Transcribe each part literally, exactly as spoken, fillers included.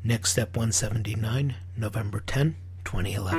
Next Step one seventy-nine, November tenth, twenty eleven.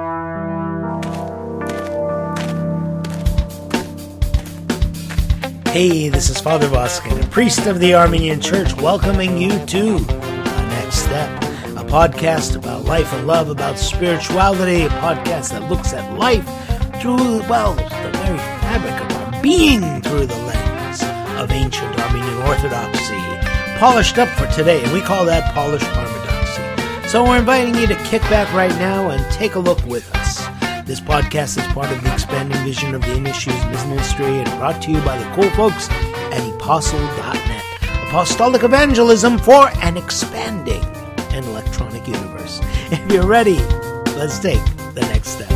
Hey, this is Father Voskin, a priest of the Armenian Church, welcoming you to The Next Step, a podcast about life and love, about spirituality, a podcast that looks at life through, well, the very fabric of our being through the lens of ancient Armenian Orthodoxy, polished up for today, and we call that polished Orthodoxy. So we're inviting you to kick back right now and take a look with us. This podcast is part of the expanding vision of the In Issues Ministry and brought to you by the cool folks at apostle dot net. Apostolic evangelism for an expanding and electronic universe. If you're ready, let's take the next step.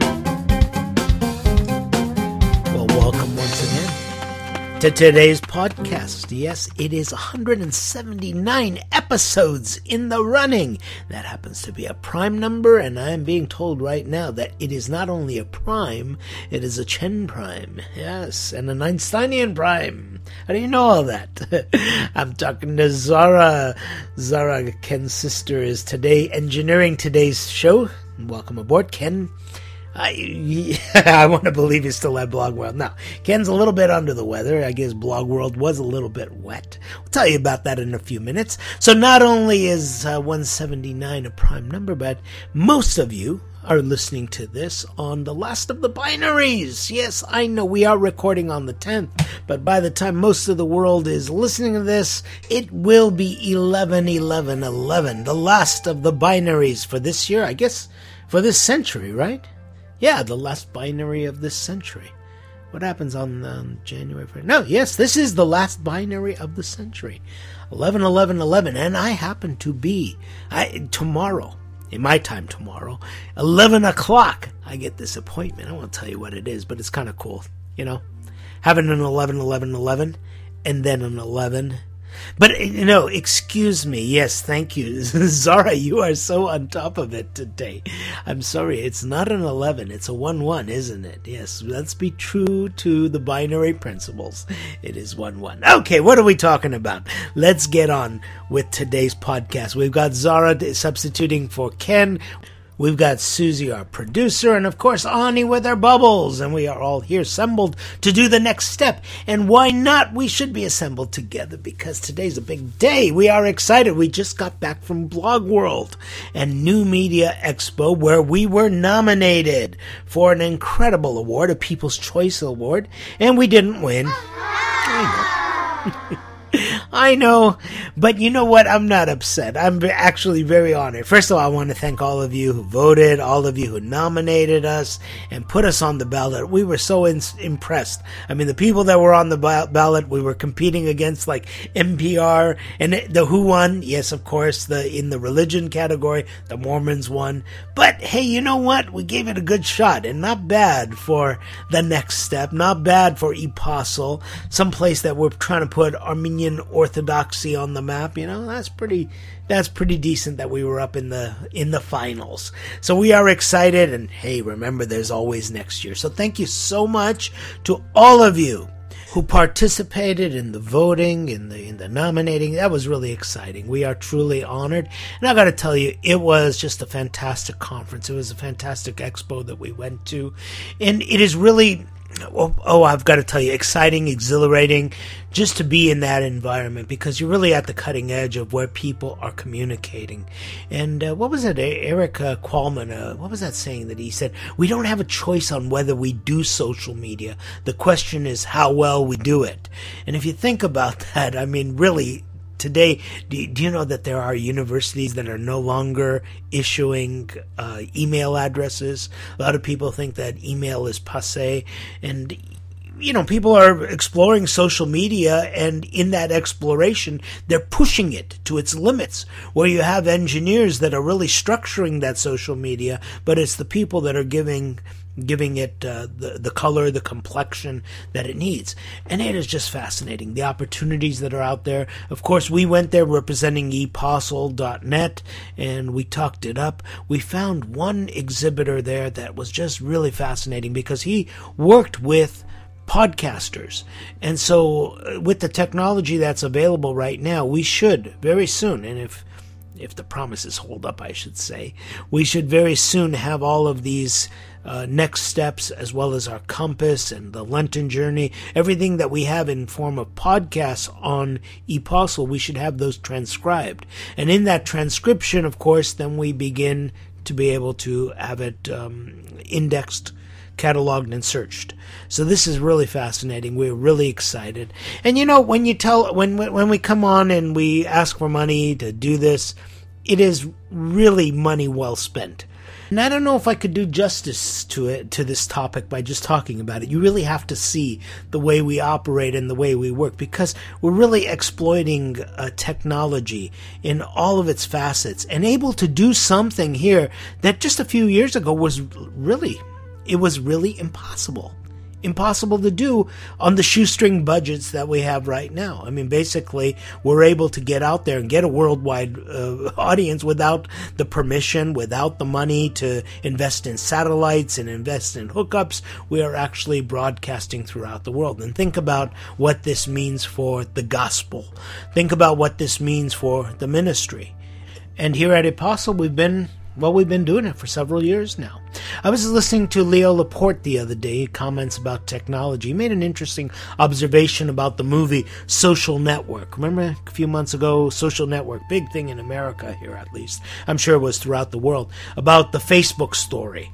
Well, welcome once again to today's podcast. Yes, it is one hundred seventy-nine episodes in the running. That happens to be a prime number, and I am being told right now that it is not only a prime, it is a Chen prime. Yes, and an Einsteinian prime. How do you know all that? I'm talking to Zara. Zara, Ken's sister, is today engineering today's show. Welcome aboard, Ken. I, I want to believe he's still at Blog World. Now, Ken's a little bit under the weather. I guess Blog World was a little bit wet. We'll tell you about that in a few minutes. So not only is uh, one seventy-nine a prime number, but most of you are listening to this on the last of the binaries. Yes, I know we are recording on the tenth, but by the time most of the world is listening to this, it will be eleven eleven eleven, the last of the binaries for this year, I guess, for this century, right? Yeah, the last binary of this century. What happens on um, January first? No, yes, this is the last binary of the century. eleven eleven eleven, and I happen to be, I, tomorrow, in my time tomorrow, eleven o'clock, I get this appointment. I won't tell you what it is, but it's kind of cool, you know? Having an eleven eleven eleven, and then an eleven. But, you know, excuse me. Yes, thank you. Zara, you are so on top of it today. I'm sorry. It's not an eleven. It's a one one, isn't it? Yes, let's be true to the binary principles. It is one one. Okay, what are we talking about? Let's get on with today's podcast. We've got Zara substituting for Ken. We've got Susie, our producer, and of course, Ani with our bubbles. And we are all here assembled to do the next step. And why not? We should be assembled together because today's a big day. We are excited. We just got back from Blog World and New Media Expo, where we were nominated for an incredible award, a People's Choice Award. And we didn't win. I know. I know, but you know what? I'm not upset. I'm actually very honored. First of all, I want to thank all of you who voted, all of you who nominated us and put us on the ballot. We were so in- impressed. I mean, the people that were on the ba- ballot, we were competing against like N P R, and the Who won. Yes, of course, the in the religion category, the Mormons won. But hey, you know what? We gave it a good shot, and not bad for the next step. Not bad for Apostle, someplace that we're trying to put Armenian Orthodoxy on the map. You know, that's pretty that's pretty decent that we were up in the in the finals. So we are excited, and hey, remember there's always next year. So thank you so much to all of you who participated in the voting, in the in the nominating. That was really exciting. We are truly honored. And I got to tell you, it was just a fantastic conference. It was a fantastic expo that we went to. And it is really Oh, oh, I've got to tell you, exciting, exhilarating, just to be in that environment, because you're really at the cutting edge of where people are communicating. And uh, what was it, Eric uh, Qualman, uh, what was that saying that he said? We don't have a choice on whether we do social media. The question is how well we do it. And if you think about that, I mean, really, today, do, do you know that there are universities that are no longer issuing uh, email addresses? A lot of people think that email is passé, and you know, people are exploring social media, and in that exploration, they're pushing it to its limits, where you have engineers that are really structuring that social media, but it's the people that are giving giving it uh, the, the color, the complexion that it needs. And it is just fascinating, the opportunities that are out there. Of course, we went there representing apostle dot net, and we talked it up. We found one exhibitor there that was just really fascinating because he worked with podcasters. And so with the technology that's available right now, we should very soon, and if if the promises hold up, I should say. We should very soon have all of these uh, next steps, as well as our compass and the Lenten journey, everything that we have in form of podcasts on ePostle, we should have those transcribed. And in that transcription, of course, then we begin to be able to have it um, indexed, cataloged, and searched. So this is really fascinating. We're really excited. And you know, when you tell, when when we come on and we ask for money to do this, it is really money well spent. And I don't know if I could do justice to it, to this topic, by just talking about it. You really have to see the way we operate and the way we work, because we're really exploiting uh, technology in all of its facets and able to do something here that just a few years ago was really, it was really impossible. Impossible to do on the shoestring budgets that we have right now. I mean, basically, we're able to get out there and get a worldwide uh, audience without the permission, without the money to invest in satellites and invest in hookups. We are actually broadcasting throughout the world. And think about what this means for the gospel. Think about what this means for the ministry. And here at ePostle, we've been Well, we've been doing it for several years now. I was listening to Leo Laporte the other day, comments about technology. He made an interesting observation about the movie Social Network. Remember a few months ago, Social Network, big thing in America here at least. I'm sure it was throughout the world, about the Facebook story.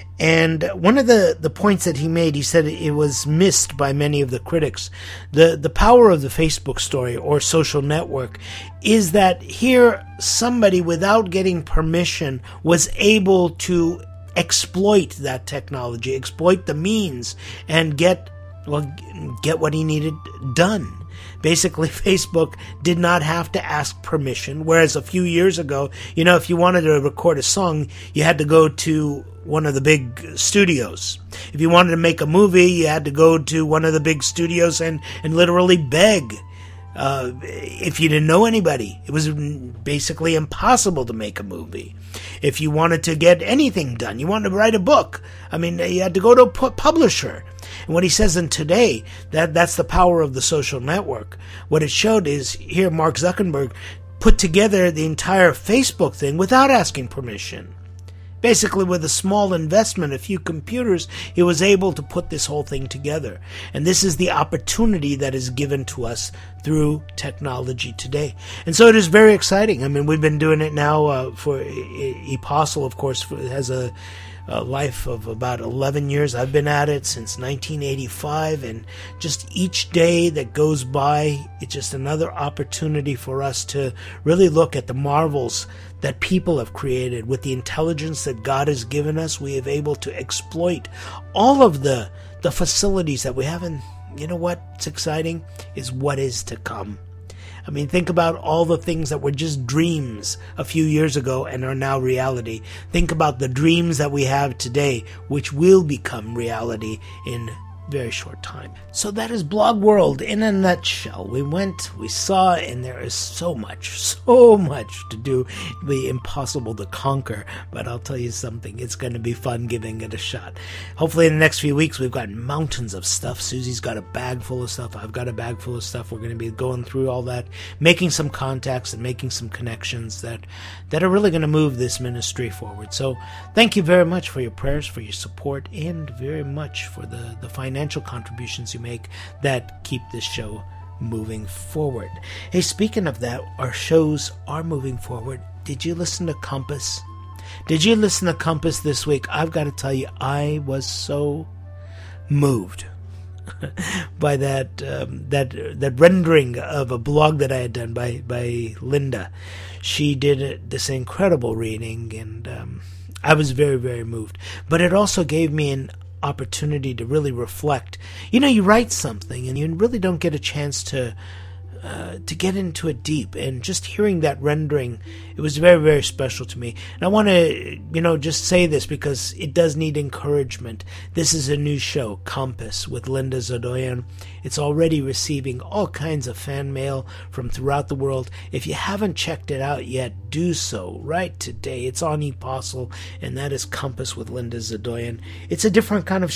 And one of the, the points that he made, he said it was missed by many of the critics. The the power of the Facebook story or social network is that here somebody, without getting permission, was able to exploit that technology, exploit the means, and get well get what he needed done. Basically, Facebook did not have to ask permission, whereas a few years ago, you know, if you wanted to record a song, you had to go to one of the big studios. If you wanted to make a movie, you had to go to one of the big studios and, and literally beg. Uh, if you didn't know anybody, it was basically impossible to make a movie. If you wanted to get anything done, you wanted to write a book, I mean, you had to go to a pu- publisher. And what he says in today, that that's the power of the social network. What it showed is, here Mark Zuckerberg put together the entire Facebook thing without asking permission. Basically, with a small investment, a few computers, he was able to put this whole thing together. And this is the opportunity that is given to us through technology today. And so it is very exciting. I mean, we've been doing it now uh, for ePostle, of course, for, has a, a life of about eleven years. I've been at it since nineteen eighty-five, and just each day that goes by, it's just another opportunity for us to really look at the marvels that people have created. With the intelligence that God has given us, we have able to exploit all of the the facilities that we have. And you know what's exciting is what is to come. I mean, think about all the things that were just dreams a few years ago and are now reality. Think about the dreams that we have today, which will become reality in very short time. So that is Blog World in a nutshell. We went, we saw, and there is so much, so much to do. It'll be impossible to conquer, but I'll tell you something, it's going to be fun giving it a shot. Hopefully in the next few weeks we've got mountains of stuff. Susie's got a bag full of stuff. I've got a bag full of stuff. We're going to be going through all that, making some contacts and making some connections that, that are really going to move this ministry forward. So thank you very much for your prayers, for your support, and very much for the, the financial contributions you make that keep this show moving forward. Hey, speaking of that, our shows are moving forward. Did you listen to Compass? Did you listen to Compass this week? I've got to tell you, I was so moved by that um, that that rendering of a blog that I had done by by Linda. She did this incredible reading, and um, I was very, very moved. But it also gave me an opportunity to really reflect. You know, you write something and you really don't get a chance to uh, to get into it deep, and just hearing that rendering, it was very, very special to me. And I want to, you know, just say this because it does need encouragement. This is a new show, Compass, with Linda Zadoyan. It's already receiving all kinds of fan mail from throughout the world. If you haven't checked it out yet, do so right today. It's on ePostle, and that is Compass with Linda Zadoyan. It's a different kind of show.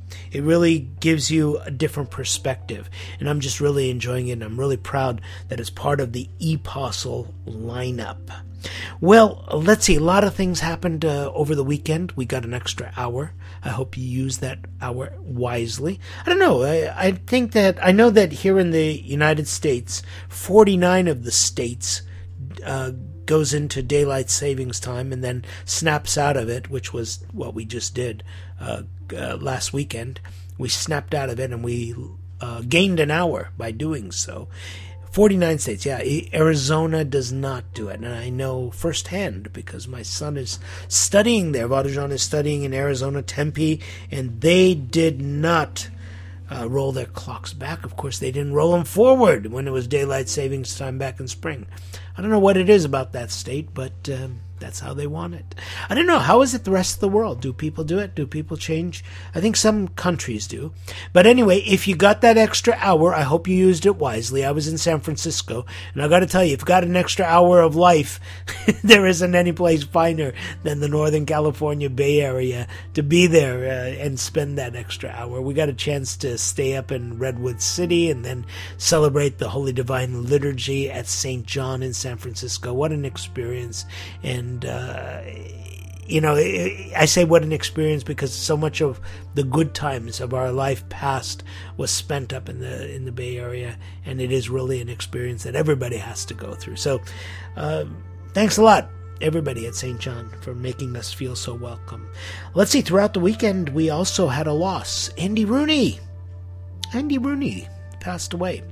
It really gives you a different perspective, and I'm just really enjoying it, and I'm really proud that it's part of the E-Postle lineup. Well, let's see. A lot of things happened uh, over the weekend. We got an extra hour. I hope you use that hour wisely. I don't know. I, I think that, I know that here in the United States, forty-nine of the states uh, goes into daylight savings time and then snaps out of it, which was what we just did uh, uh, last weekend. We snapped out of it and we uh, gained an hour by doing so. forty-nine states, yeah. Arizona does not do it, and I know firsthand because my son is studying there. Vadajan is studying in Arizona, Tempe, and they did not uh, roll their clocks back. Of course, they didn't roll them forward when it was daylight savings time back in spring. I don't know what it is about that state, but um, that's how they want it. I don't know. How is it the rest of the world? Do people do it? Do people change? I think some countries do. But anyway, if you got that extra hour, I hope you used it wisely. I was in San Francisco, and I got to tell you, if you got an extra hour of life, there isn't any place finer than the Northern California Bay Area to be there uh, and spend that extra hour. We got a chance to stay up in Redwood City and then celebrate the Holy Divine Liturgy at Saint John in San Francisco. What an experience. And And, uh, you know, I say what an experience because so much of the good times of our life past was spent up in the in the Bay Area, and it is really an experience that everybody has to go through. So uh, thanks a lot, everybody at Saint John, for making us feel so welcome. Let's see, throughout the weekend, we also had a loss. Andy Rooney. Andy Rooney passed away.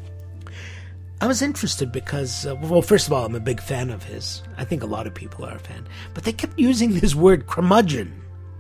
I was interested because, uh, well, first of all, I'm a big fan of his. I think a lot of people are a fan. But they kept using this word curmudgeon.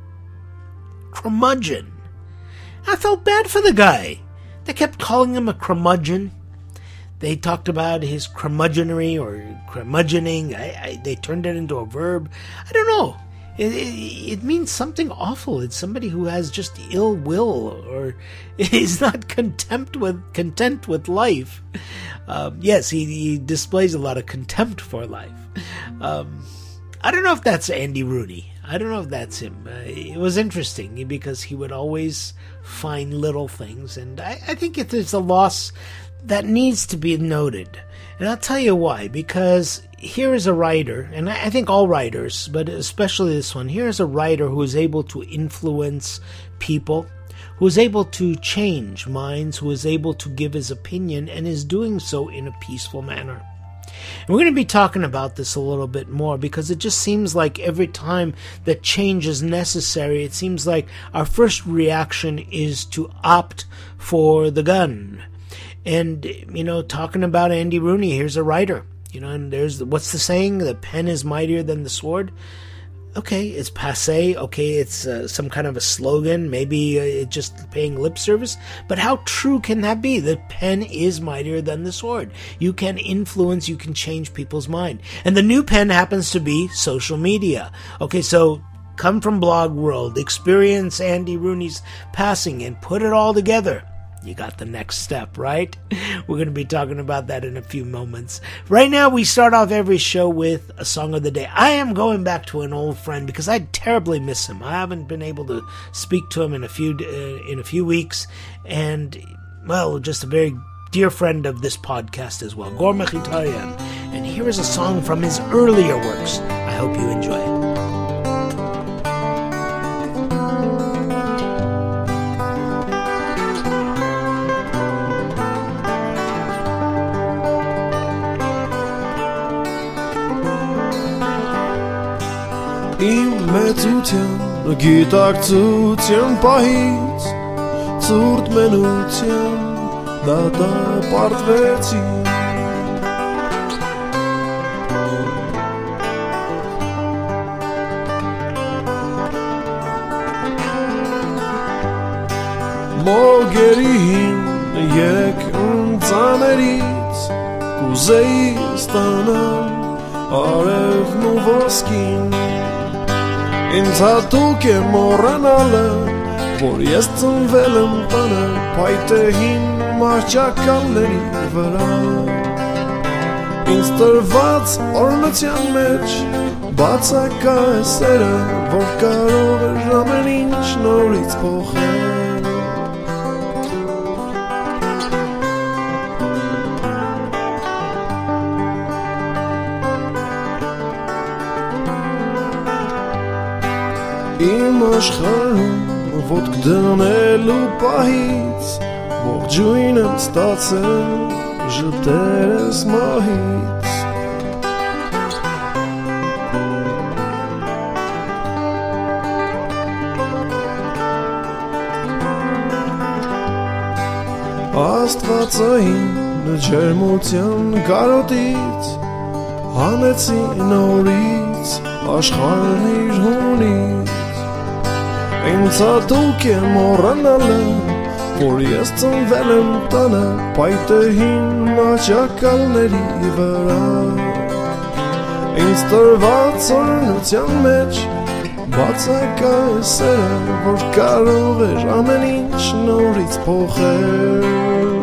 Curmudgeon. I felt bad for the guy. They kept calling him a curmudgeon. They talked about his curmudgeonery or curmudgeoning. I, I, they turned it into a verb. I don't know. It, it, it means something awful. It's somebody who has just ill will or is not contempt with content with life. Um, yes, he, he displays a lot of contempt for life. Um, I don't know if that's Andy Rooney. I don't know if that's him. Uh, it was interesting because he would always find little things, and I, I think it is a loss that needs to be noted. And I'll tell you why. Because here is a writer, and I, I think all writers, but especially this one, here is a writer who is able to influence people, who is able to change minds, who is able to give his opinion, and is doing so in a peaceful manner. And we're going to be talking about this a little bit more because it just seems like every time that change is necessary, it seems like our first reaction is to opt for the gun. And, you know, talking about Andy Rooney, here's a writer, you know, and there's, what's the saying? The pen is mightier than the sword. Okay, it's passé. Okay, it's uh, some kind of a slogan. Maybe uh, it's just paying lip service. But how true can that be? The pen is mightier than the sword. You can influence, you can change people's mind. And the new pen happens to be social media. Okay, so come from Blog World, experience Andy Rooney's passing, and put it all together. You got the next step, right? We're going to be talking about that in a few moments. Right now, we start off every show with a song of the day. I am going back to an old friend because I terribly miss him. I haven't been able to speak to him in a few uh, in a few weeks, and well, just a very dear friend of this podcast as well, Gor Mechitarian. And here is a song from his earlier works. I hope you enjoy it. Իմ մեծության գիտակցության պահից ցուրտ մենության դատապարտվեցի Մոգերին երեք ընծաներից կուզեի ստանալ արևն ու ոսկին Ինձ հատուկ է մոռանալը, որ ես ծնվել եմ տանը փայտեհին մահճակալների վրա Ինձ տրված օրնության մեջ բացակա է սերը, որ կարող է ամեն ինչ նորից փոխել Իմ աշխարհում ոտք դնելու պահից ողջույն եմ ստացել ժպտերս մահից Աստվածային ջերմության կարոտից հանեցի նորից աշխարհն իր հունից Ինձ հատուկ է մոռանալը որ ես ծնվել եմ տանը պայտեհին մաճակալների վրա Ինձ տրված օրհնության մեջ բացակա է սերը որ կարող էր ամեն ինչ նորից փոխել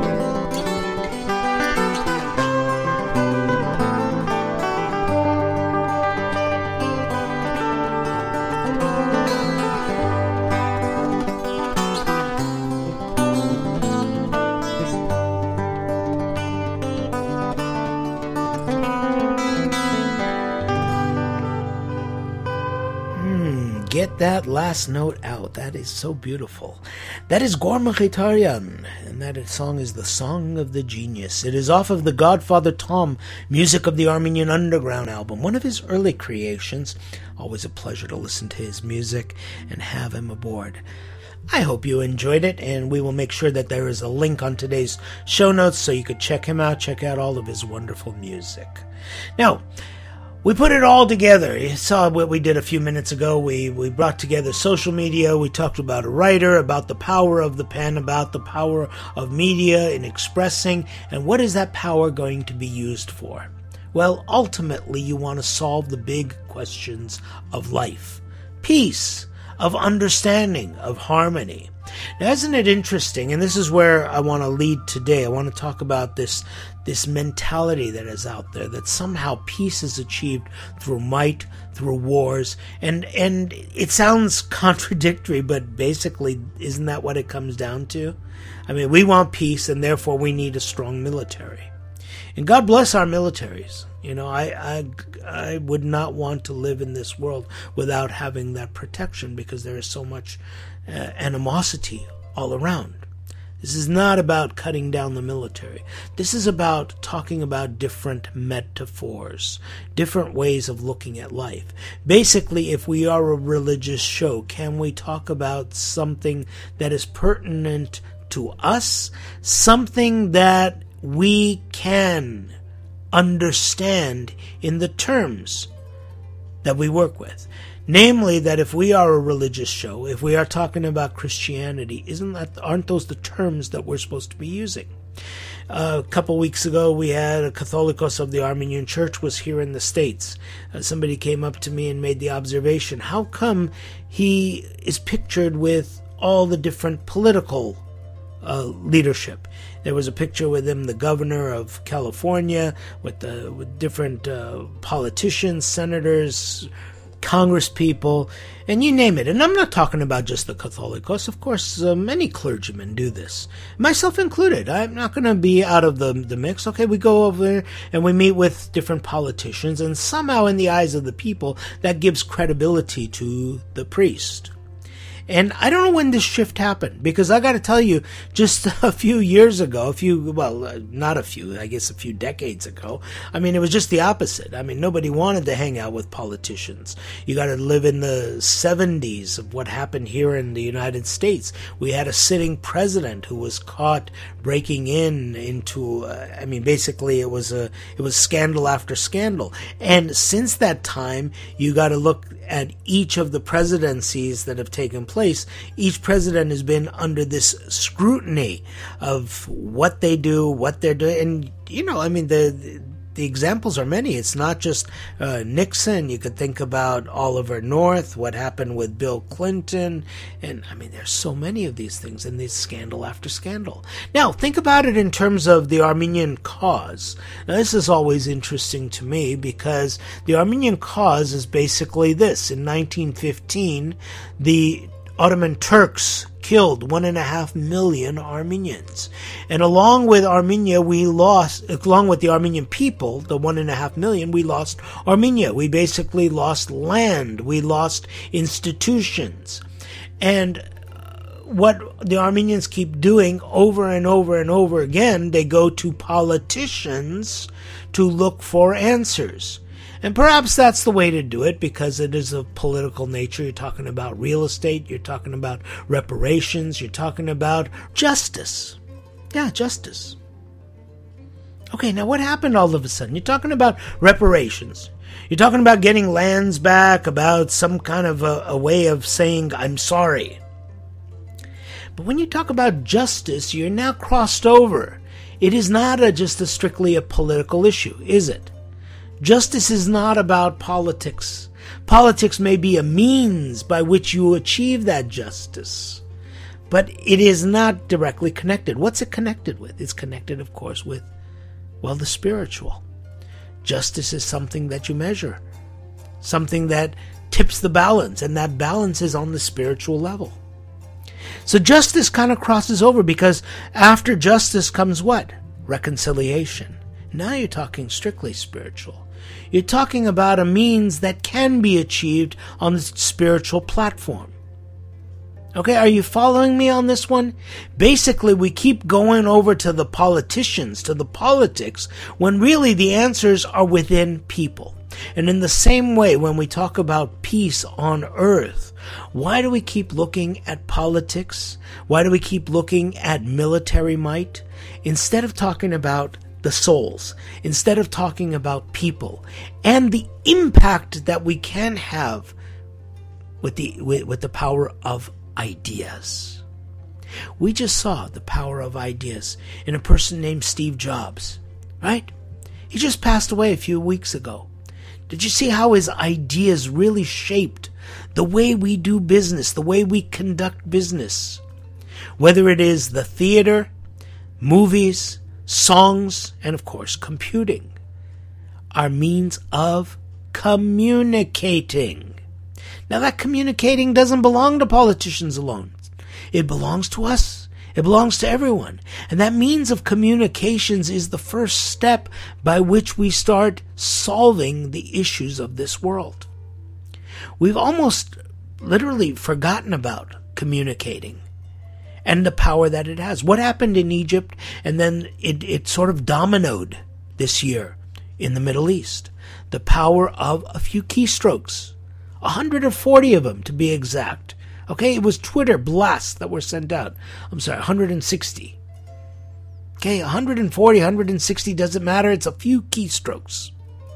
Get that last note out. That is so beautiful. That is Gor Mkhitaryan, and that song is The Song of the Genius. It is off of the Godfather Tom Music of the Armenian Underground album, one of his early creations. Always a pleasure to listen to his music and have him aboard. I hope you enjoyed it, and we will make sure that there is a link on today's show notes so you could check him out, check out all of his wonderful music. Now, we put it all together. You saw what we did a few minutes ago. We we brought together social media. We talked about a writer, about the power of the pen, about the power of media in expressing, and what is that power going to be used for? Well, ultimately, you want to solve the big questions of life. Peace, of understanding, of harmony. Now, isn't it interesting? And this is where I want to lead today. I want to talk about this this mentality that is out there, that somehow peace is achieved through might, through wars. And and it sounds contradictory, but basically, isn't that what it comes down to? I mean, we want peace, and therefore we need a strong military. And God bless our militaries. You know, I, I, I would not want to live in this world without having that protection, because there is so much uh, animosity all around. This is not about cutting down the military. This is about talking about different metaphors, different ways of looking at life. Basically, if we are a religious show, can we talk about something that is pertinent to us? Something that we can understand in the terms that we work with. Namely, that if we are a religious show, if we are talking about Christianity, isn't that, aren't those the terms that we're supposed to be using? Uh, a couple weeks ago, we had a Catholicos of the Armenian Church was here in the States. Uh, somebody came up to me and made the observation, how come he is pictured with all the different political uh, leadership? There was a picture with him, the governor of California, with the with different uh, politicians, senators, Congress people, and you name it. And I'm not talking about just the Catholicos. Of course, uh, many clergymen do this, myself included. I'm not going to be out of the, the mix. Okay, we go over there and we meet with different politicians, and somehow in the eyes of the people, that gives credibility to the priest. And I don't know when this shift happened, because I got to tell you, just a few years ago, a few, well, uh, not a few, I guess a few decades ago, I mean, it was just the opposite. I mean, nobody wanted to hang out with politicians. You got to live in the seventies of what happened here in the United States. We had a sitting president who was caught breaking in into, uh, I mean, basically it was a, it was scandal after scandal. And since that time, you got to look at each of the presidencies that have taken place. Each president has been under this scrutiny of what they do, what they're doing. And, you know, I mean, the the examples are many. It's not just uh, Nixon. You could think about Oliver North, what happened with Bill Clinton. And, I mean, there's so many of these things, and this scandal after scandal. Now, think about it in terms of the Armenian cause. Now, this is always interesting to me, because the Armenian cause is basically this. In nineteen fifteen, the Ottoman Turks killed one and a half million Armenians. And along with Armenia, we lost, along with the Armenian people, the one and a half million, we lost Armenia. We basically lost land. We lost institutions. And what the Armenians keep doing over and over and over again, they go to politicians to look for answers. And perhaps that's the way to do it because it is of political nature. You're talking about real estate, you're talking about reparations, you're talking about justice. Yeah, justice. Okay, now what happened all of a sudden? You're talking about reparations. You're talking about getting lands back, about some kind of a, a way of saying, I'm sorry. But when you talk about justice, you're now crossed over. It is not a, just a strictly a political issue, is it? Justice is not about politics. Politics may be a means by which you achieve that justice, but it is not directly connected. What's it connected with? It's connected, of course, with, well, the spiritual. Justice is something that you measure, something that tips the balance, and that balance is on the spiritual level. So justice kind of crosses over because after justice comes what? Reconciliation. Now you're talking strictly spiritual. You're talking about a means that can be achieved on the spiritual platform. Okay, are you following me on this one? Basically, we keep going over to the politicians, to the politics, when really the answers are within people. And in the same way, when we talk about peace on earth, why do we keep looking at politics? Why do we keep looking at military might? Instead of talking about the souls, instead of talking about people and the impact that we can have with the with, with the power of ideas. We just saw the power of ideas in a person named Steve Jobs, right? He just passed away a few weeks ago. Did you see how his ideas really shaped the way we do business, the way we conduct business? Whether it is the theater, movies, songs, and of course computing are means of communicating. Now that communicating doesn't belong to politicians alone. It belongs to us. It belongs to everyone. And that means of communications is the first step by which we start solving the issues of this world. We've almost literally forgotten about communicating and the power that it has. What happened in Egypt, and then it, it sort of dominoed this year in the Middle East. The power of a few keystrokes. one hundred forty of them, to be exact. Okay, it was Twitter blasts that were sent out. I'm sorry, one hundred sixty. Okay, one hundred forty, one hundred sixty, doesn't matter. It's a few keystrokes.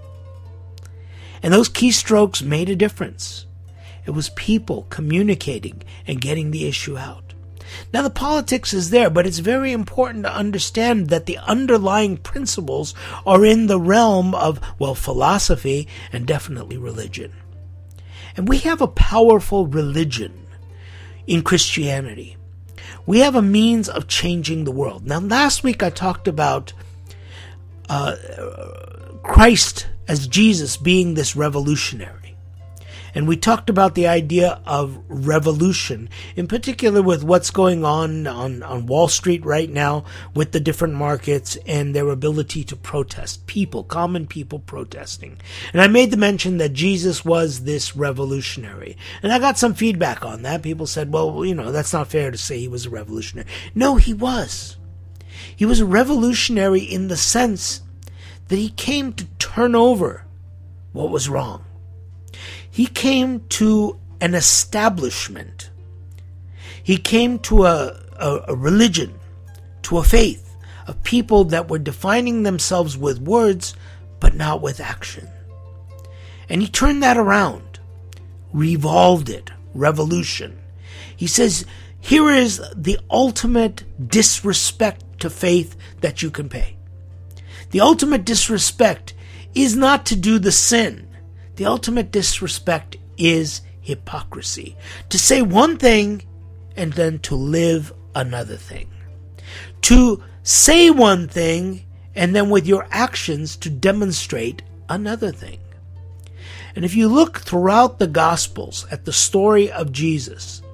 And those keystrokes made a difference. It was people communicating and getting the issue out. Now the politics is there, but it's very important to understand that the underlying principles are in the realm of, well, philosophy and definitely religion. And we have a powerful religion in Christianity. We have a means of changing the world. Now last week I talked about uh, Christ as Jesus being this revolutionary. And we talked about the idea of revolution, in particular with what's going on, on on Wall Street right now with the different markets and their ability to protest. People, common people protesting. And I made the mention that Jesus was this revolutionary. And I got some feedback on that. People said, well, you know, that's not fair to say he was a revolutionary. No, he was. He was a revolutionary in the sense that he came to turn over what was wrong. He came to an establishment. He came to a, a, a religion, to a faith of people that were defining themselves with words, but not with action. And he turned that around, revolved it, revolution. He says, here is the ultimate disrespect to faith that you can pay. The ultimate disrespect is not to do the sin. The ultimate disrespect is hypocrisy. To say one thing and then to live another thing. To say one thing and then with your actions to demonstrate another thing. And if you look throughout the Gospels at the story of Jesus,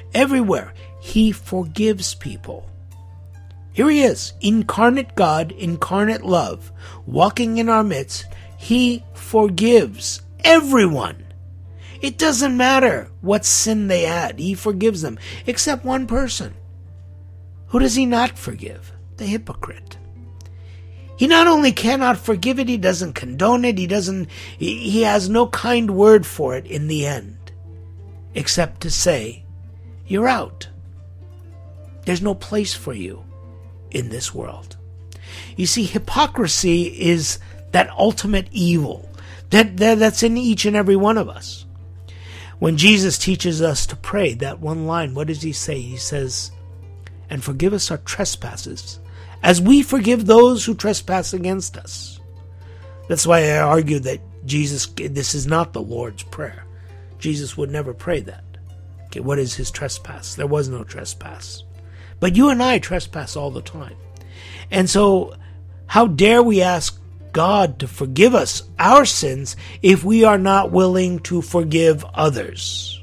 everywhere, he forgives people. Here he is, incarnate God, incarnate love, walking in our midst. He forgives everyone. It doesn't matter what sin they had. He forgives them, except one person. Who does he not forgive? The hypocrite. He not only cannot forgive it, he doesn't condone it, he doesn't, he has no kind word for it in the end, except to say, you're out. There's no place for you in this world. You see, hypocrisy is that ultimate evil that, that that's in each and every one of us. When Jesus teaches us to pray, that one line, what does he say? He says, and forgive us our trespasses, as we forgive those who trespass against us. That's why I argue that Jesus, this is not the Lord's Prayer. Jesus would never pray that. Okay, what is his trespass? There was no trespass. But you and I trespass all the time. And so, how dare we ask God to forgive us our sins if we are not willing to forgive others?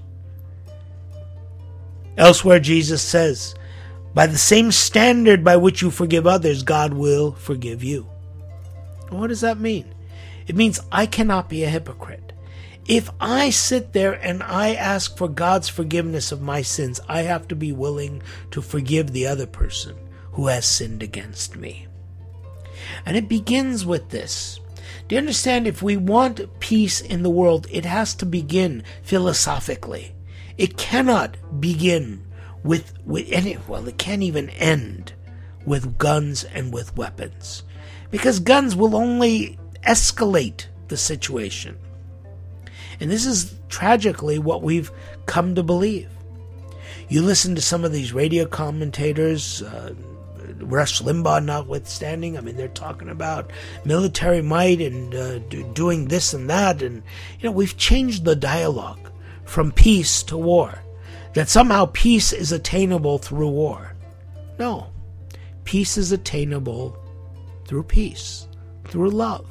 Elsewhere, Jesus says, by the same standard by which you forgive others, God will forgive you. What does that mean? It means I cannot be a hypocrite. If I sit there and I ask for God's forgiveness of my sins, I have to be willing to forgive the other person who has sinned against me. And it begins with this. Do you understand? If we want peace in the world, it has to begin philosophically. It cannot begin with, with any, well, it can't even end with guns and with weapons. Because guns will only escalate the situation. And this is tragically what we've come to believe. You listen to some of these radio commentators, uh, Rush Limbaugh notwithstanding. I mean, they're talking about military might and uh, do, doing this and that. And, you know, we've changed the dialogue from peace to war. That somehow peace is attainable through war. No. Peace is attainable through peace, through love.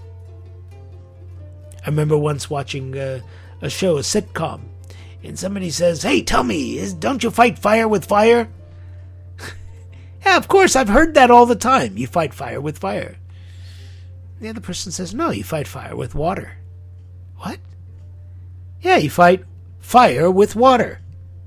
I remember once watching a, a show, a sitcom, and somebody says, hey, tell me, is, don't you fight fire with fire? Yeah, of course, I've heard that all the time. You fight fire with fire. The other person says, no, you fight fire with water. What? Yeah, you fight fire with water.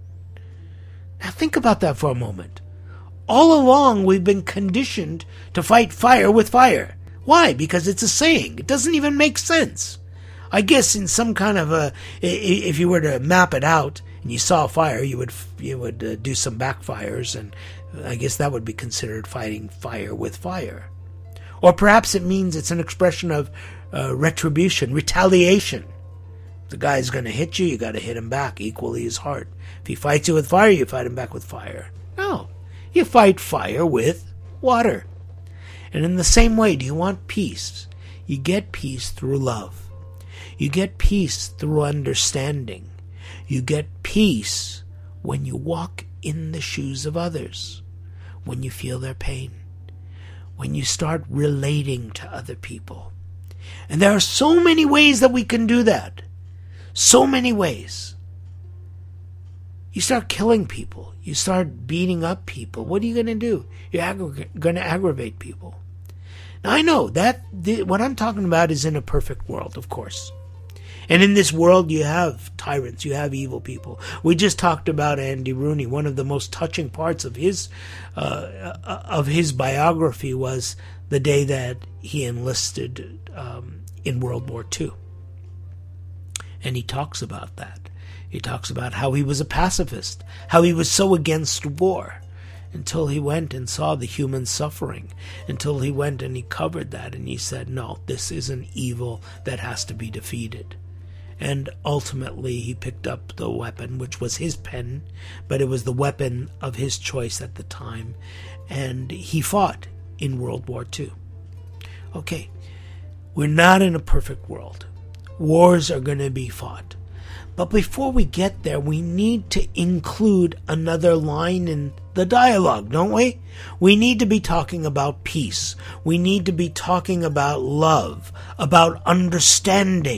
Now think about that for a moment. All along, we've been conditioned to fight fire with fire. Why? Because it's a saying. It doesn't even make sense. I guess in some kind of a, if you were to map it out and you saw a fire, you would you would uh, do some backfires, and I guess that would be considered fighting fire with fire. Or perhaps it means it's an expression of uh, retribution, retaliation. If the guy's going to hit you, you got to hit him back equally as hard. If he fights you with fire, you fight him back with fire. No, you fight fire with water. And in the same way, do you want peace? You get peace through love. You get peace through understanding. You get peace when you walk in the shoes of others, when you feel their pain, when you start relating to other people. And there are so many ways that we can do that. So many ways. You start killing people. You start beating up people. What are you going to do? You're aggra- going to aggravate people. Now, I know that the, what I'm talking about is in a perfect world, of course. And in this world, you have tyrants, you have evil people. We just talked about Andy Rooney. One of the most touching parts of his uh, of his biography was the day that he enlisted um, in World War Two. And he talks about that. He talks about how he was a pacifist, how he was so against war, until he went and saw the human suffering, until he went and he covered that and he said, no, this is an evil that has to be defeated. And ultimately he picked up the weapon, which was his pen, but it was the weapon of his choice at the time, and he fought in World War Two. Okay, we're not in a perfect world. Wars are going to be fought. But before we get there, we need to include another line in the dialogue, don't we? We need to be talking about peace. We need to be talking about love, about understanding.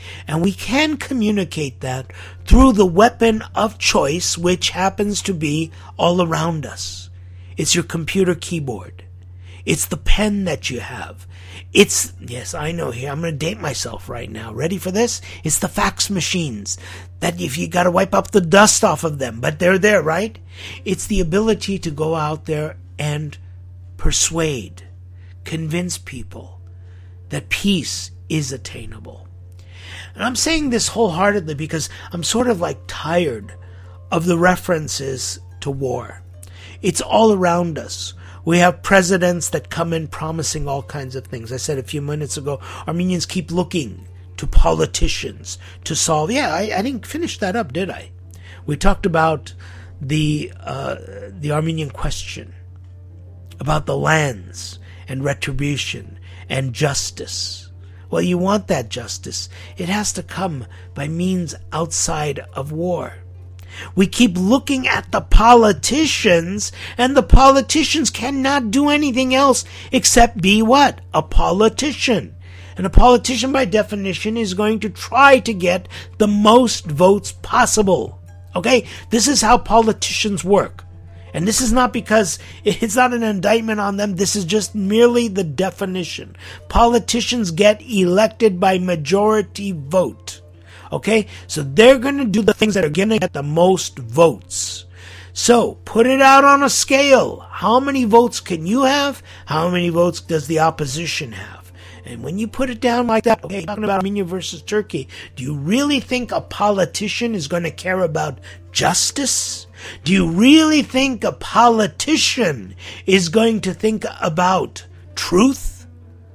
And we can communicate that through the weapon of choice, which happens to be all around us. It's your computer keyboard. It's the pen that you have. It's, yes, I know here, I'm going to date myself right now. Ready for this? It's the fax machines that if you got to wipe up the dust off of them, but they're there, right? It's the ability to go out there and persuade, convince people that peace is attainable. And I'm saying this wholeheartedly because I'm sort of like tired of the references to war. It's all around us. We have presidents that come in promising all kinds of things. I said a few minutes ago, Armenians keep looking to politicians to solve. Yeah, I, I didn't finish that up, did I? We talked about the uh, the Armenian question, about the lands and retribution and justice. Well, you want that justice. It has to come by means outside of war. We keep looking at the politicians, and the politicians cannot do anything else except be what? A politician. And a politician, by definition, is going to try to get the most votes possible. Okay? This is how politicians work. And this is not because it's not an indictment on them. This is just merely the definition. Politicians get elected by majority vote. Okay? So they're going to do the things that are going to get the most votes. So put it out on a scale. How many votes can you have? How many votes does the opposition have? And when you put it down like that, okay, talking about Armenia versus Turkey, do you really think a politician is going to care about justice? Do you really think a politician is going to think about truth?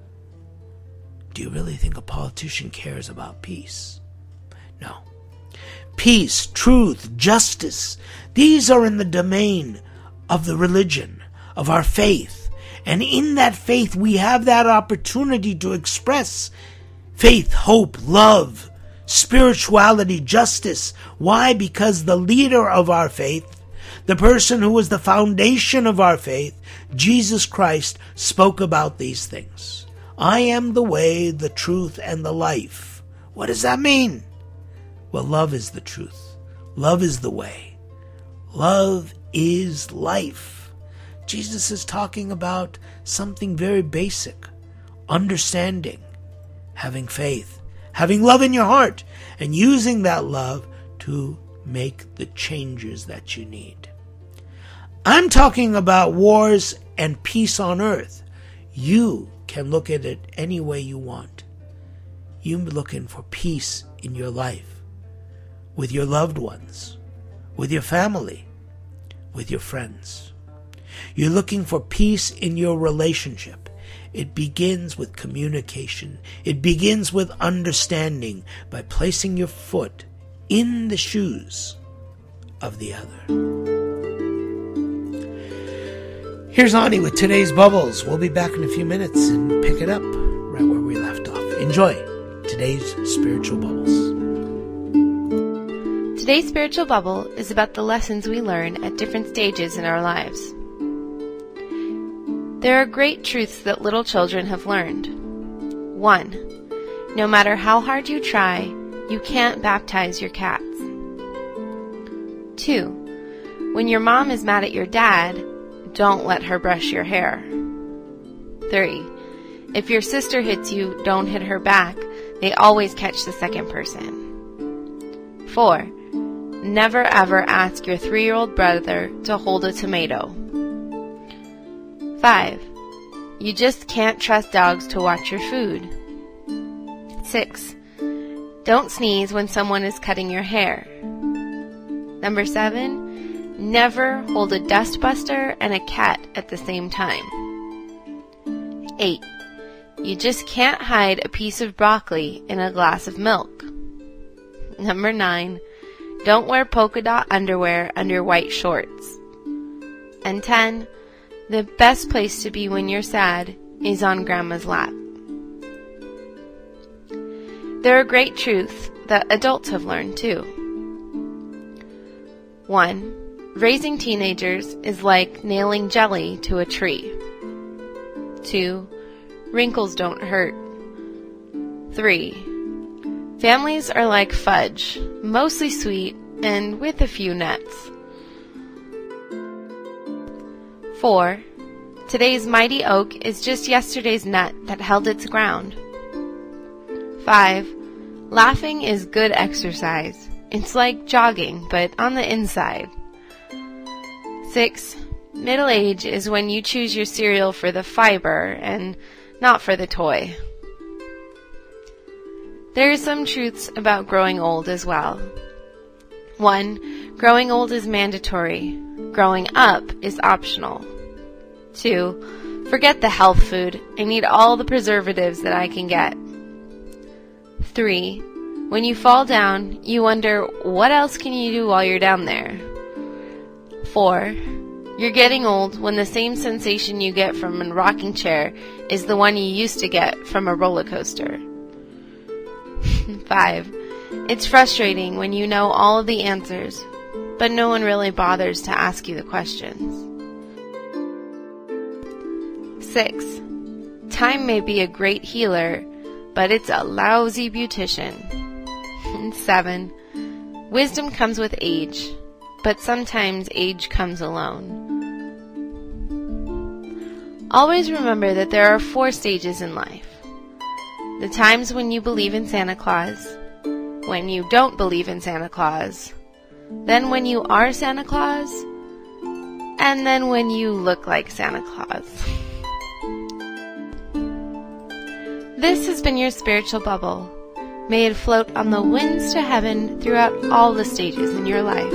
Do you really think a politician cares about peace? No. Peace, truth, justice, these are in the domain of the religion, of our faith. And in that faith, we have that opportunity to express faith, hope, love, spirituality, justice. Why? Because the leader of our faith, the person who was the foundation of our faith, Jesus Christ, spoke about these things. I am the way, the truth, and the life. What does that mean? Well, love is the truth. Love is the way. Love is life. Jesus is talking about something very basic. Understanding, having faith, having love in your heart, and using that love to make the changes that you need. I'm talking about wars and peace on earth. You can look at it any way you want. You're looking for peace in your life, with your loved ones, with your family, with your friends. You're looking for peace in your relationship. It begins with communication. It begins with understanding by placing your foot in the shoes of the other. Here's Ani with today's Bubbles. We'll be back in a few minutes and pick it up right where we left off. Enjoy today's Spiritual Bubbles. Today's Spiritual Bubble is about the lessons we learn at different stages in our lives. There are great truths that little children have learned. One, no matter how hard you try, you can't baptize your cats. Two, when your mom is mad at your dad, don't let her brush your hair. Three, if your sister hits you, don't hit her back. They always catch the second person. Four, never ever ask your three-year-old brother to hold a tomato. Five, you just can't trust dogs to watch your food. Six, don't sneeze when someone is cutting your hair. Number seven, never hold a dustbuster and a cat at the same time. Eight, you just can't hide a piece of broccoli in a glass of milk. Number nine, don't wear polka dot underwear under white shorts. And ten, the best place to be when you're sad is on Grandma's lap. There are great truths that adults have learned too. One, raising teenagers is like nailing jelly to a tree. Two, wrinkles don't hurt. Three, Families are like fudge, mostly sweet and with a few nuts. Four. Today's mighty oak is just yesterday's nut that held its ground. Five. Laughing is good exercise. It's like jogging, but on the inside. Six. Middle age is when you choose your cereal for the fiber and not for the toy. There are some truths about growing old as well. One. Growing old is mandatory. Growing up is optional. Two. Forget the health food. I need all the preservatives that I can get. Three. When you fall down, you wonder, what else can you do while you're down there? Four. You're getting old when the same sensation you get from a rocking chair is the one you used to get from a roller coaster. Five. It's frustrating when you know all of the answers, but no one really bothers to ask you the questions. Six. Time may be a great healer, but it's a lousy beautician. Seven. Wisdom comes with age, but sometimes age comes alone. Always remember that there are four stages in life. The times when you believe in Santa Claus, when you don't believe in Santa Claus, then when you are Santa Claus, and then when you look like Santa Claus. This has been your spiritual bubble. May it float on the winds to heaven throughout all the stages in your life.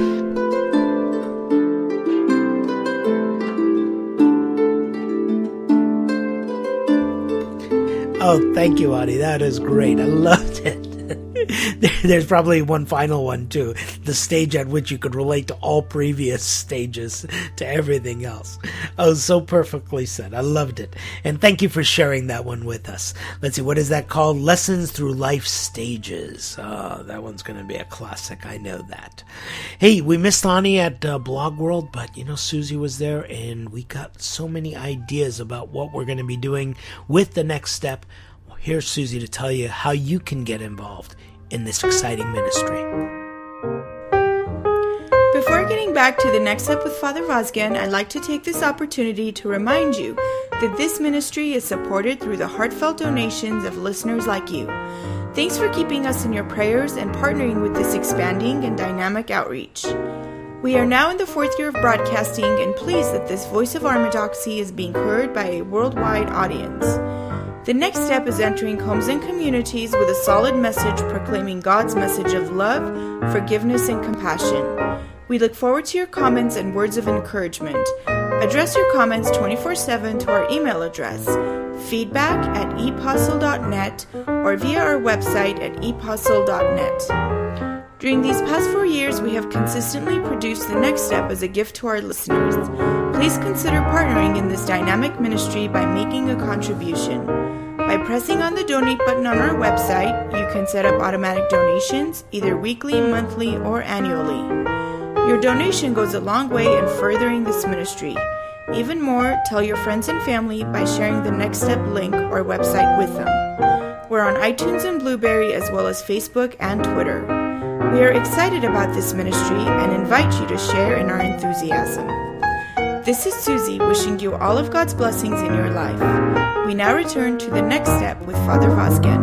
Oh, thank you, Audie. That is great. I loved it. There's probably one final one, too. The stage at which you could relate to all previous stages, to everything else. Oh, so perfectly said. I loved it. And thank you for sharing that one with us. Let's see, what is that called? Lessons Through Life Stages. Oh, that one's going to be a classic. I know that. Hey, we missed Ani at uh, Blog World, but, you know, Susie was there, and we got so many ideas about what we're going to be doing with the next step. Here's Susie to tell you how you can get involved in this exciting ministry. Before getting back to the next step with Father Vazgen, I'd like to take this opportunity to remind you that this ministry is supported through the heartfelt donations of listeners like you. Thanks for keeping us in your prayers and partnering with this expanding and dynamic outreach. We are now in the fourth year of broadcasting and pleased that this voice of Armadoxy is being heard by a worldwide audience. The next step is entering homes and communities with a solid message proclaiming God's message of love, forgiveness, and compassion. We look forward to your comments and words of encouragement. Address your comments twenty-four seven to our email address, feedback at epostle dot net, or via our website at epostle dot net. During these past four years, we have consistently produced the next step as a gift to our listeners. Please consider partnering in this dynamic ministry by making a contribution. By pressing on the donate button on our website, you can set up automatic donations, either weekly, monthly, or annually. Your donation goes a long way in furthering this ministry. Even more, tell your friends and family by sharing the Next Step link or website with them. We're on iTunes and Blueberry as well as Facebook and Twitter. We are excited about this ministry and invite you to share in our enthusiasm. This is Susie wishing you all of God's blessings in your life. We now return to the next step with Father Vazgen.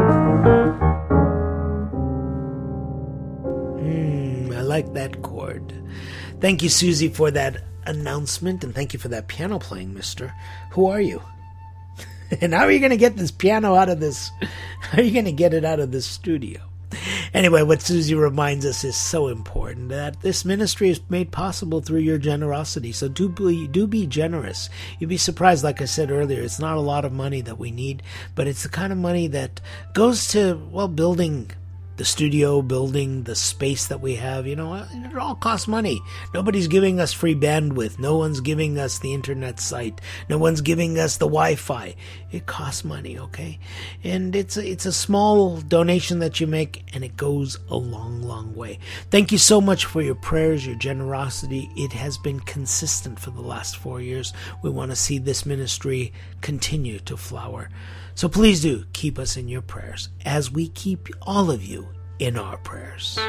Mm, I like that chord. Thank you, Susie, for that announcement, and thank you for that piano playing, mister. Who are you? And how are you going to get this piano out of this? How are you going to get it out of this studio? Anyway, what Susie reminds us is so important, that this ministry is made possible through your generosity. So do be, do be generous. You'd be surprised, like I said earlier, it's not a lot of money that we need, but it's the kind of money that goes to, well, building the studio, building the space that we have. You know, it all costs money. Nobody's giving us free bandwidth. No one's giving us the internet site. No one's giving us the Wi-Fi. It costs money, okay? And it's a, it's a small donation that you make, and it goes a long, long way. Thank you so much for your prayers, your generosity. It has been consistent for the last four years. We want to see this ministry continue to flower. So please do keep us in your prayers as we keep all of you in our prayers.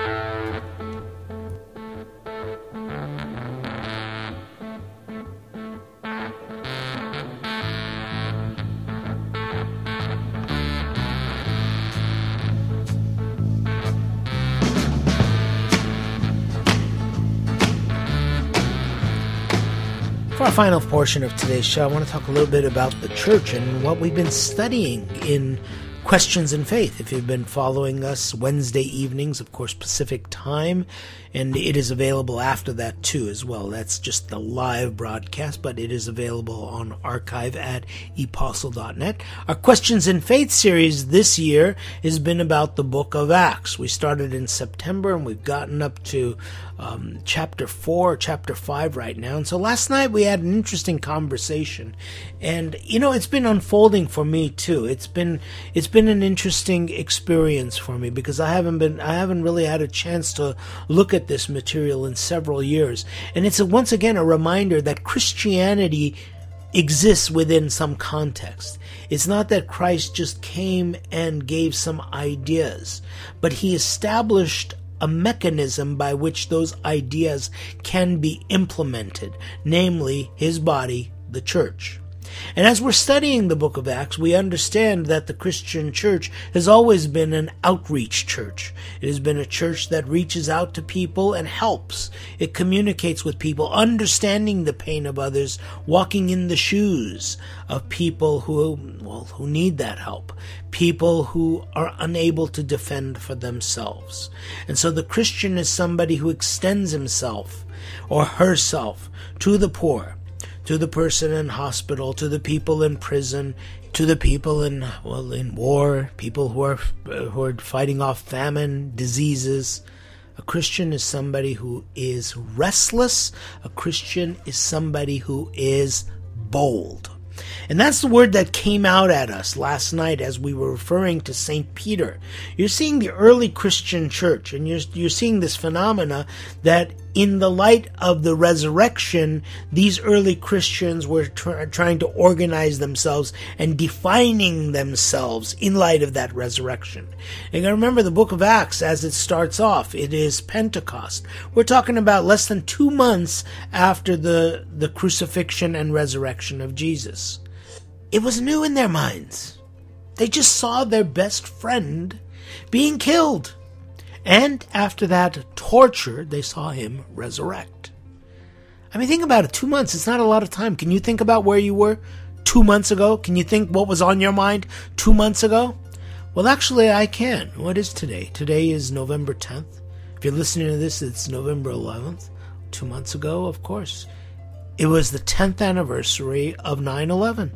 For our final portion of today's show, I want to talk a little bit about the church and what we've been studying in Questions in Faith. If you've been following us Wednesday evenings, of course, Pacific time, and it is available after that too as well. That's just the live broadcast, but it is available on archive at epostle dot net. Our Questions in Faith series this year has been about the book of Acts. We started in September and we've gotten up to um, chapter four, chapter five right now. And so last night we had an interesting conversation, and you know, it's been unfolding for me too. It's been it's been an interesting experience for me because I haven't been I haven't really had a chance to look at this material in several years. And it's a, once again a reminder that Christianity exists within some context. It's not that Christ just came and gave some ideas, but he established a mechanism by which those ideas can be implemented, namely his body, the church. And as we're studying the book of Acts, we understand that the Christian church has always been an outreach church. It has been a church that reaches out to people and helps. It communicates with people, understanding the pain of others, walking in the shoes of people who, well, who need that help, people who are unable to defend for themselves. And so the Christian is somebody who extends himself or herself to the poor, to the person in hospital, to the people in prison, to the people in, well, in war, people who are who are fighting off famine, diseases. A Christian is somebody who is restless. A Christian is somebody who is bold. And that's the word that came out at us last night as we were referring to Saint Peter. You're seeing the early Christian church, and you're, you're seeing this phenomena that in the light of the resurrection, these early Christians were tr- trying to organize themselves and defining themselves in light of that resurrection. And you got to remember the book of Acts as it starts off. It is Pentecost. We're talking about less than two months after the, the crucifixion and resurrection of Jesus. It was new in their minds. They just saw their best friend being killed. And after that torture, they saw him resurrect. I mean, think about it. Two months, it's not a lot of time. Can you think about where you were two months ago? Can you think what was on your mind two months ago? Well, actually, I can. What is today? Today is November tenth. If you're listening to this, it's November eleventh. Two months ago, of course. It was the tenth anniversary of nine eleven.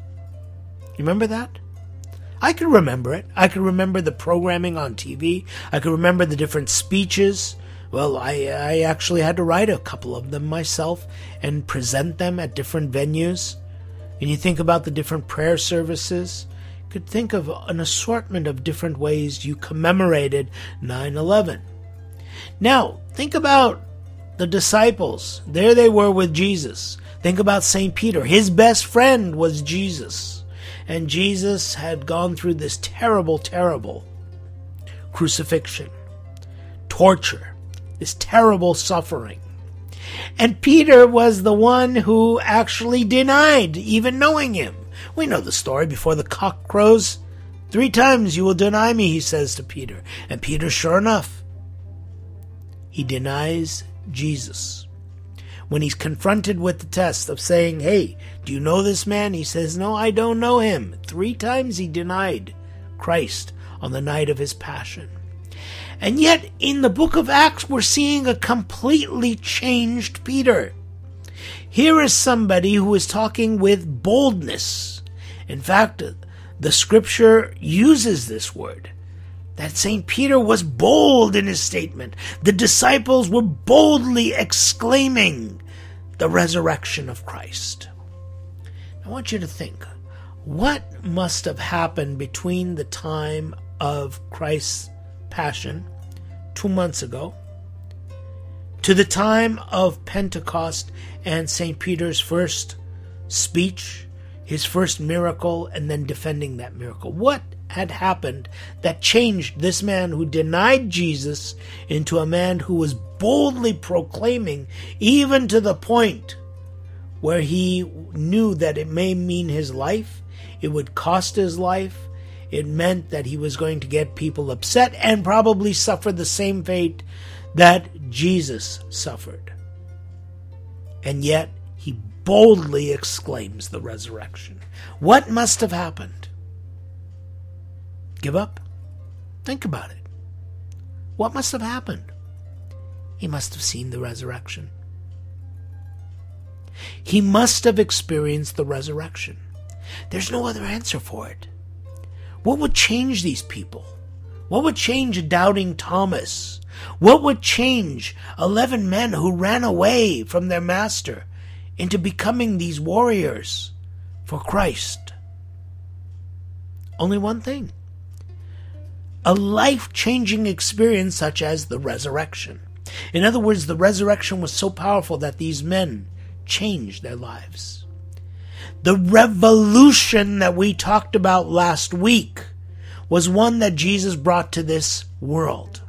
You remember that? I could remember it. I could remember the programming on T V. I could remember the different speeches. Well, I, I actually had to write a couple of them myself and present them at different venues. And you think about the different prayer services, you could think of an assortment of different ways you commemorated nine eleven. Now, think about the disciples. There they were with Jesus. Think about Saint Peter. His best friend was Jesus. And Jesus had gone through this terrible, terrible crucifixion, torture, this terrible suffering. And Peter was the one who actually denied even knowing him. We know the story. Before the cock crows, three times you will deny me, he says to Peter. And Peter, sure enough, he denies Jesus. When he's confronted with the test of saying, hey, do you know this man? He says, no, I don't know him. Three times he denied Christ on the night of his passion. And yet, in the book of Acts, we're seeing a completely changed Peter. Here is somebody who is talking with boldness. In fact, the scripture uses this word, that Saint Peter was bold in his statement. The disciples were boldly exclaiming the resurrection of Christ. I want you to think, what must have happened between the time of Christ's passion, two months ago, to the time of Pentecost and Saint Peter's first speech, his first miracle and then defending that miracle. What had happened that changed this man who denied Jesus into a man who was boldly proclaiming, even to the point where he knew that it may mean his life, it would cost his life, it meant that he was going to get people upset and probably suffer the same fate that Jesus suffered. And yet, he boldly exclaims the resurrection. What must have happened? Give up? Think about it. What must have happened? He must have seen the resurrection. He must have experienced the resurrection. There's no other answer for it. What would change these people? What would change doubting Thomas? What would change eleven men who ran away from their master into becoming these warriors for Christ? Only one thing. A life-changing experience such as the resurrection. In other words, the resurrection was so powerful that these men changed their lives. The revolution that we talked about last week was one that Jesus brought to this world.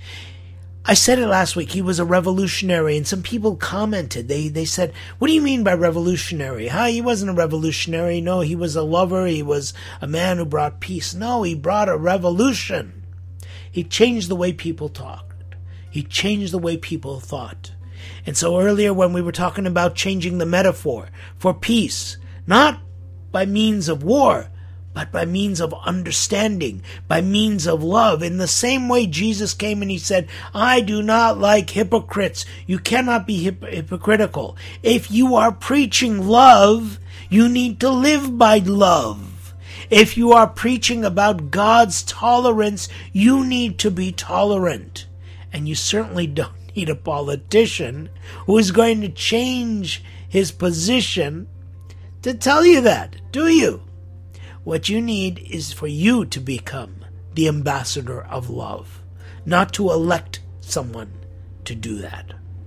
I said it last week, he was a revolutionary, and some people commented. They they said, what do you mean by revolutionary? Huh? He wasn't a revolutionary. No, he was a lover. He was a man who brought peace. No, he brought a revolution. He changed the way people talked. He changed the way people thought. And so earlier when we were talking about changing the metaphor for peace, not by means of war, but by means of understanding, by means of love. In the same way Jesus came and he said, I do not like hypocrites. You cannot be hip- hypocritical. If you are preaching love, you need to live by love. If you are preaching about God's tolerance, you need to be tolerant. And you certainly don't need a politician who is going to change his position to tell you that, do you? What you need is for you to become the ambassador of love, not to elect someone to do that.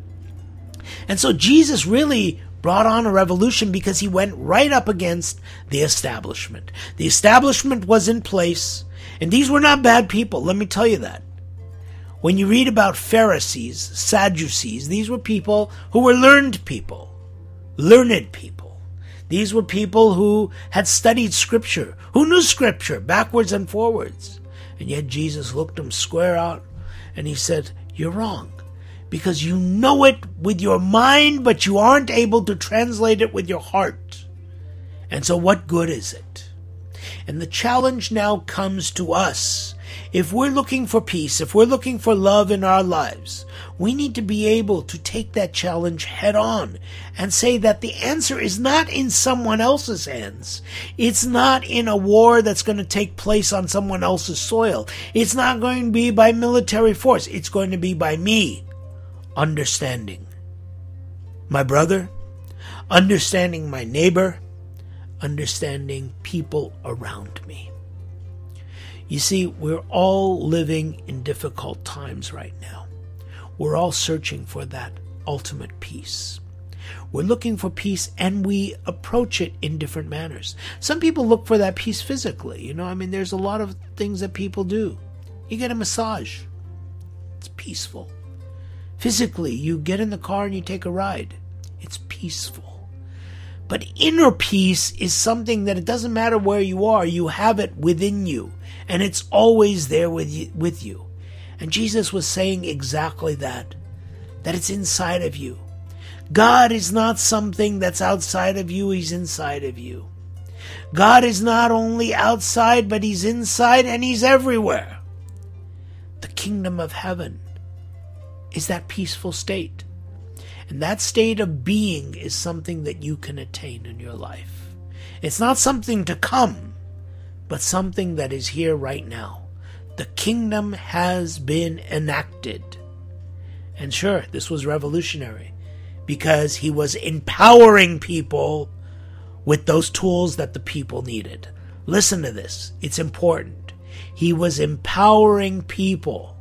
And so Jesus really brought on a revolution because he went right up against the establishment. The establishment was in place, and these were not bad people, let me tell you that. When you read about Pharisees, Sadducees, these were people who were learned people, learned people. These were people who had studied Scripture, who knew Scripture backwards and forwards. And yet Jesus looked them square out and he said, you're wrong, because you know it with your mind, but you aren't able to translate it with your heart. And so what good is it? And the challenge now comes to us. If we're looking for peace, if we're looking for love in our lives, we need to be able to take that challenge head on and say that the answer is not in someone else's hands. It's not in a war that's going to take place on someone else's soil. It's not going to be by military force. It's going to be by me understanding my brother, understanding my neighbor, understanding people around me. You see, we're all living in difficult times right now. We're all searching for that ultimate peace. We're looking for peace, and we approach it in different manners. Some people look for that peace physically. You know, I mean, there's a lot of things that people do. You get a massage. It's peaceful. Physically, you get in the car and you take a ride. It's peaceful. But inner peace is something that it doesn't matter where you are, you have it within you. And it's always there with you, with you. And Jesus was saying exactly that. That it's inside of you. God is not something that's outside of you, He's inside of you. God is not only outside, but He's inside and He's everywhere. The kingdom of heaven is that peaceful state. And that state of being is something that you can attain in your life. It's not something to come, but something that is here right now. The kingdom has been enacted. And sure, this was revolutionary because He was empowering people with those tools that the people needed. Listen to this. It's important. He was empowering people.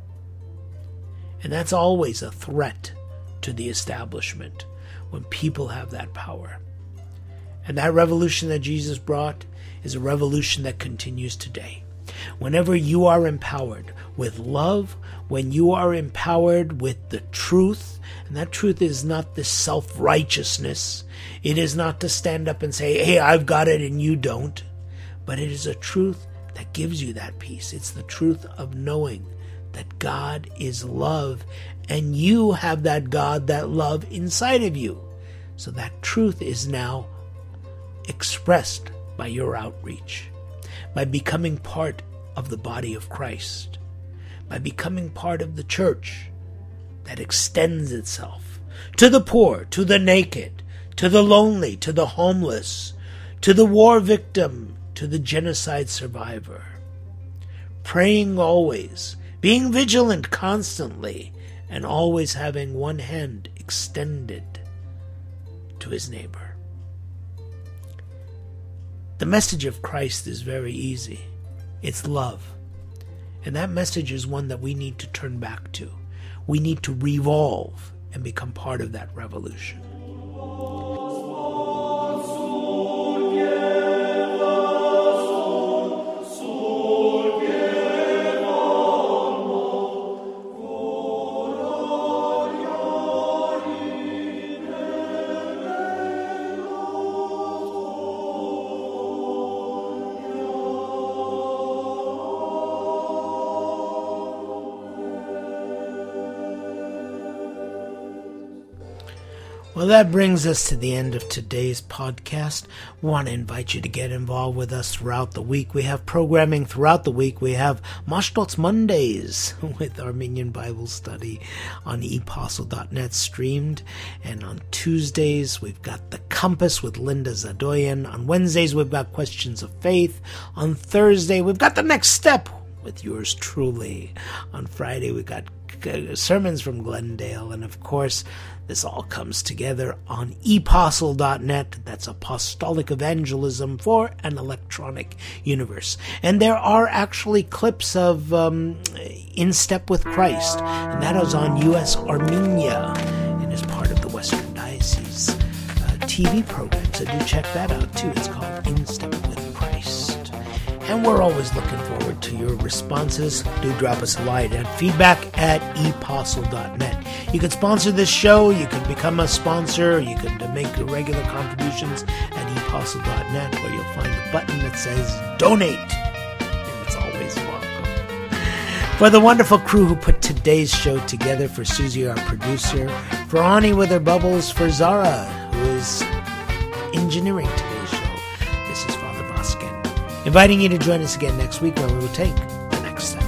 And that's always a threat to the establishment when people have that power. And that revolution that Jesus brought is a revolution that continues today. Whenever you are empowered with love, when you are empowered with the truth, and that truth is not this self-righteousness, it is not to stand up and say, hey, I've got it and you don't, but it is a truth that gives you that peace. It's the truth of knowing that God is love, and you have that God, that love inside of you. So that truth is now expressed by your outreach, by becoming part of the body of Christ, by becoming part of the church that extends itself to the poor, to the naked, to the lonely, to the homeless, to the war victim, to the genocide survivor. Praying always, being vigilant constantly, and always having one hand extended to his neighbor. The message of Christ is very easy. It's love. And that message is one that we need to turn back to. We need to revolve and become part of that revolution. Well, that brings us to the end of today's podcast. We want to invite you to get involved with us throughout the week. We have programming throughout the week. We have Mashtots Mondays with Armenian Bible Study on e apostle dot net streamed. And on Tuesdays, we've got The Compass with Linda Zadoyan. On Wednesdays, we've got Questions of Faith. On Thursday, we've got The Next Step with yours truly. On Friday, we've got sermons from Glendale. And of course, this all comes together on e apostle dot net. That's apostolic evangelism for an electronic universe. And there are actually clips of um, In Step with Christ. And that is on U S Armenia and is part of the Western Diocese uh, T V program. So do check that out too. It's called In Step with Christ. And we're always looking forward to your responses. Do drop us a line at feedback at e apostle dot net. You can sponsor this show. You can become a sponsor. You can make regular contributions at e apostle dot net, where you'll find a button that says donate. And it's always welcome. For the wonderful crew who put today's show together, for Susie, our producer, for Ani with her bubbles, for Zara, who is engineering today's show, this is Father Vazquez, inviting you to join us again next week when we will take the next step.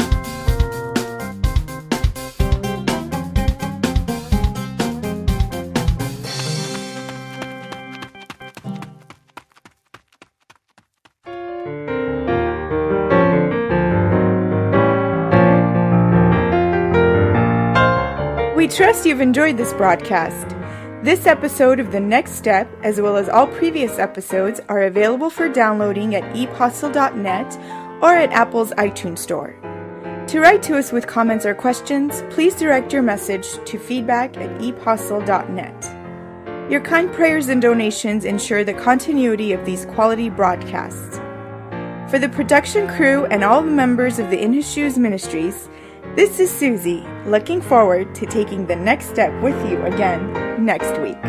We trust you've enjoyed this broadcast. This episode of The Next Step, as well as all previous episodes, are available for downloading at e apostle dot net or at Apple's iTunes Store. To write to us with comments or questions, please direct your message to feedback at e apostle dot net. Your kind prayers and donations ensure the continuity of these quality broadcasts. For the production crew and all the members of the In His Shoes Ministries, this is Susie, looking forward to taking the next step with you again next week.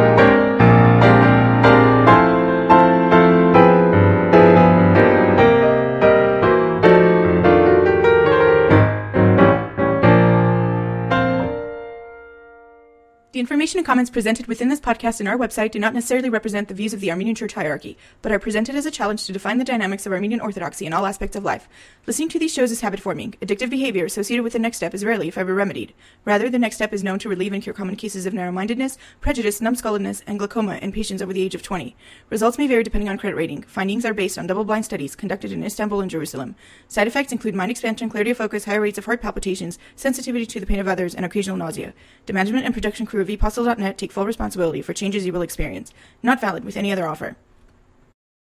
The information and comments presented within this podcast and our website do not necessarily represent the views of the Armenian Church hierarchy, but are presented as a challenge to define the dynamics of Armenian Orthodoxy in all aspects of life. Listening to these shows is habit-forming. Addictive behavior associated with the next step is rarely, if ever, remedied. Rather, the next step is known to relieve and cure common cases of narrow-mindedness, prejudice, numbskulledness, and glaucoma in patients over the age of twenty. Results may vary depending on credit rating. Findings are based on double-blind studies conducted in Istanbul and Jerusalem. Side effects include mind expansion, clarity of focus, higher rates of heart palpitations, sensitivity to the pain of others, and occasional nausea. The management and production crew of e apostle dot net take full responsibility for changes you will experience. Not valid with any other offer.